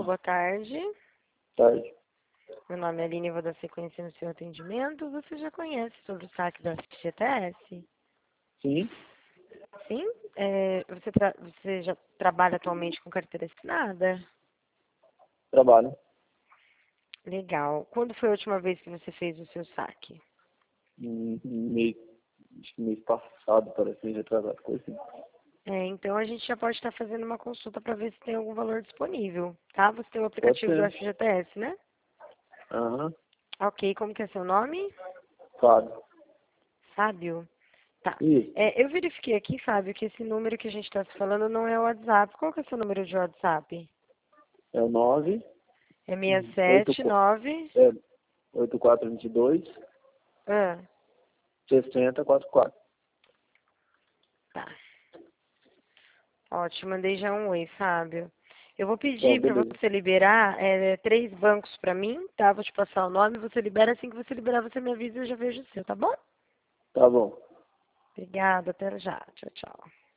boa tarde. Tarde. Meu nome é Aline e vou dar sequência no seu atendimento. Você já conhece sobre o saque da FGTS? Sim, Sim? Você já trabalha atualmente com carteira assinada? trabalho. Legal. Quando foi a última vez que você fez o seu saque? Acho que mês passado, parece que retrasado, coisa assim. Então a gente já pode estar fazendo uma consulta para ver se tem algum valor disponível, tá? Você tem o Pode aplicativo do ser. FGTS, né? Aham. Ok, como que é seu nome? Fábio. Fábio? Tá. Isso. Eu verifiquei aqui, Fábio, que esse número que a gente está se falando não é o WhatsApp. Qual que é o seu número de WhatsApp? É o 9 É 8, 679. 8422 Ah, 6044. tá. Ótimo, mandei já um oi, Fábio. Eu vou Então, pedir para beleza. você liberar 3 bancos para mim, tá? Vou te passar o nome, você libera. Assim que você liberar, você me avisa e eu já vejo o seu, tá bom? Tá bom. Obrigada, até já. Tchau, tchau.